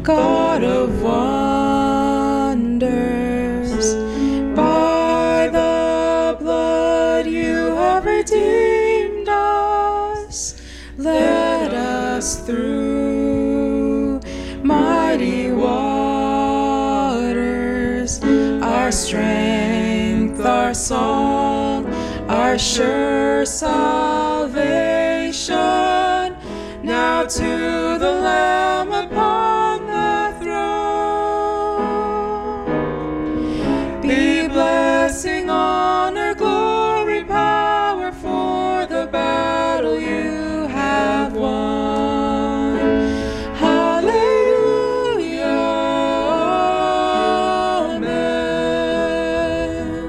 God of wonders, by the blood you have redeemed us. Led us through mighty waters, our strength, our song, our sure salvation. Now to the Lamb upon the throne be blessing, honor, glory, power, for the battle you have won. Hallelujah, amen.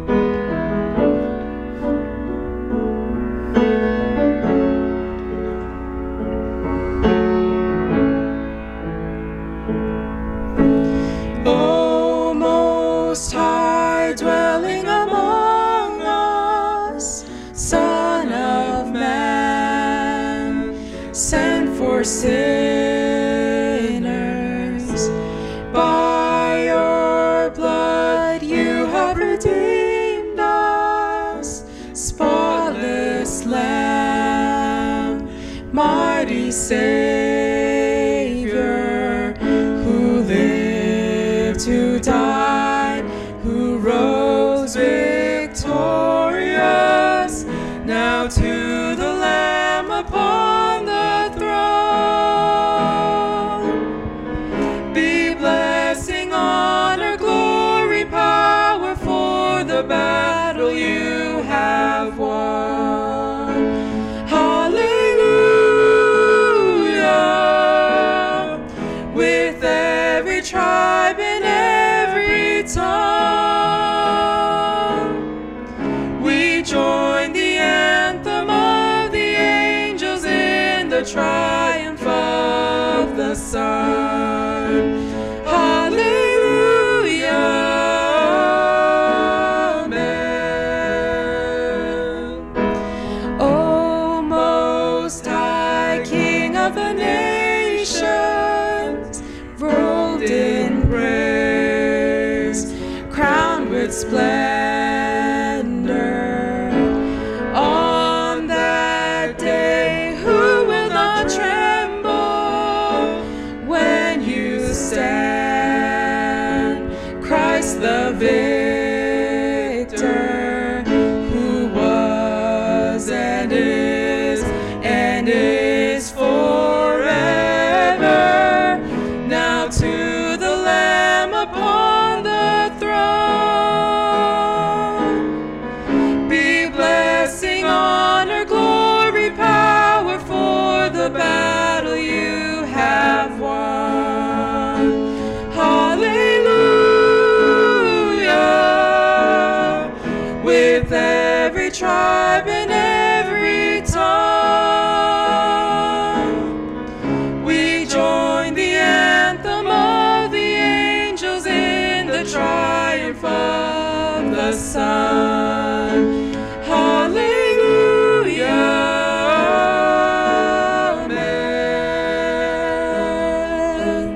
O Most High, dwelling among us, Son of Man, sent for sinners. By your blood you have redeemed us, spotless Lamb, mighty Savior, who lived, who died, who rose victorious. Now to the Lamb upon the throne be blessing, honor, glory, power, for the battle you have won. Hallelujah, with every tribe and every tongue we join the anthem of the angels in the triumph of the Son. Hallelujah, amen. O Most High, King of the nations, robed in praise, crowned with splendor, on that day who will not tremble when you stand? Christ the victor, who was and is forever. Now to the Lamb upon the throne be blessing, honor, glory, power, for the battle you have won. Hallelujah, with every tribe and every tongue we join the anthem of the angels in the triumph of the Son. Hallelujah, amen.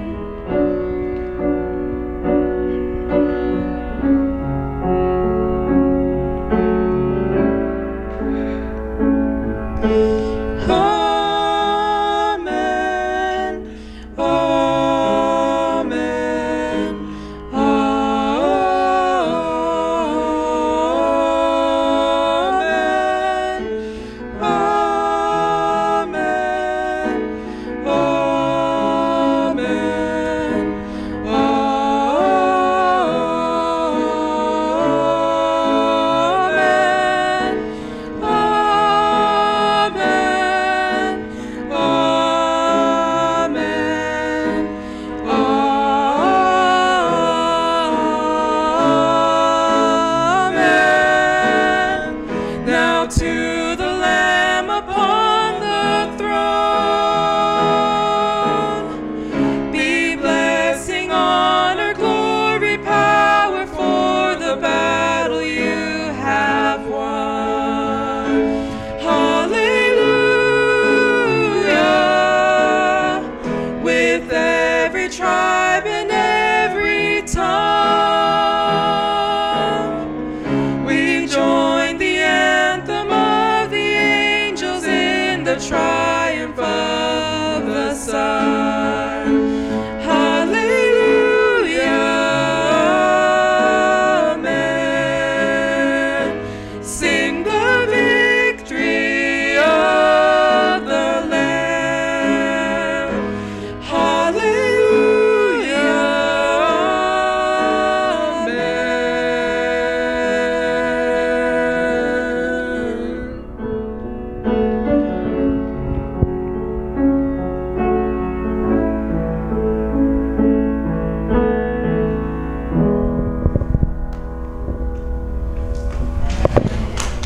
Amen, amen, triumph of the Son.